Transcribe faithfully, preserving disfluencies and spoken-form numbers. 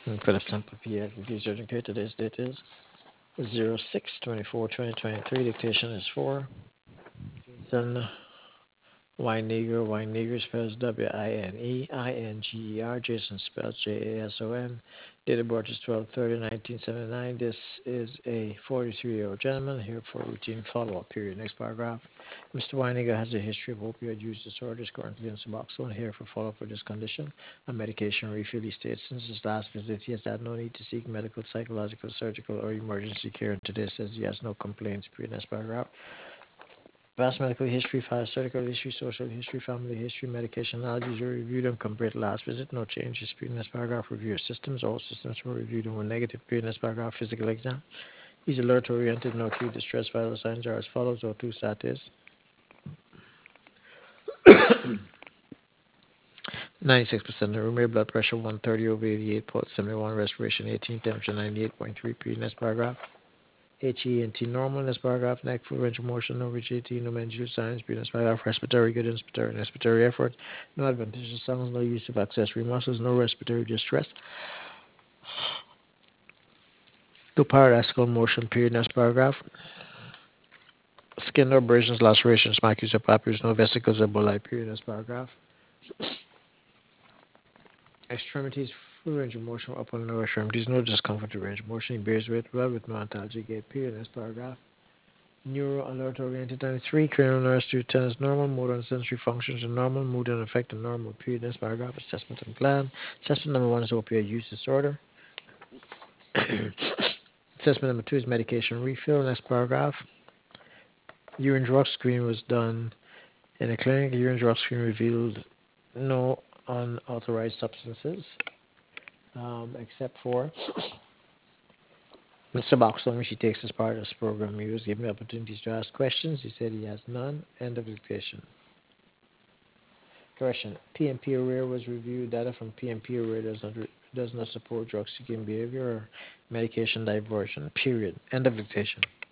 And for the sample P I reviews urgent care, today's date is zero six twenty-four twenty twenty-three. Dictation is for Jason Weininger. Weininger spells W I N E I N G E R. Jason spells J A S O N. Date of birth is twelve thirty nineteen seventy-nine. This is a forty-three-year-old gentleman here for routine follow-up period. Next paragraph. Mister Weininger has a history of opioid use disorders, currently on Suboxone. Here for follow-up for this condition. A medication refill. He states since his last visit, he has had no need to seek medical, psychological, surgical, or emergency care. And today says he has no complaints. Period. Next paragraph. Vast medical history, past surgical history, social history, family history, medication allergies were reviewed and compared to last visit. No changes. Previous paragraph. Review of systems. All systems were reviewed and were negative. Previous paragraph. Physical exam. He's alert oriented. No acute distress. Vital signs are as follows. O two status. ninety-six percent of the room. Rare blood pressure one thirty over eighty-eight. Pulse seventy-one. Respiration eighteen. Temperature ninety-eight point three. Previous paragraph. H E and T normal in this paragraph, neck full range of motion, no rigidity, no managerial signs, previous paragraph, respiratory good, inspiratory and respiratory effort, no adventitious sounds, no use of accessory muscles, no respiratory distress, no paradoxical motion, period, next paragraph, skin abrasions, lacerations, macules or papules, no vesicles or bulli, period, next paragraph, extremities, full range of motion, upper and lower extremities, no discomfort to range of motion, he bears weight well with no antalgic gait, period, next paragraph. Neuro alert oriented ninety-three, cranial nerves to tennis normal, motor and sensory functions are normal, mood and affect are normal. Period. Next paragraph, assessment and plan. Assessment number one is opioid use disorder. Assessment number two is medication refill. Next paragraph, urine drug screen was done in a clinic. Urine drug screen revealed no unauthorized substances, um, except for Mister Boxler, which he takes as part of this program. He was given opportunities to ask questions. He said he has none. End of dictation. Correction. P M P Array was reviewed. Data from P M P Array does not does not support drug seeking behavior or medication diversion. Period. End of dictation.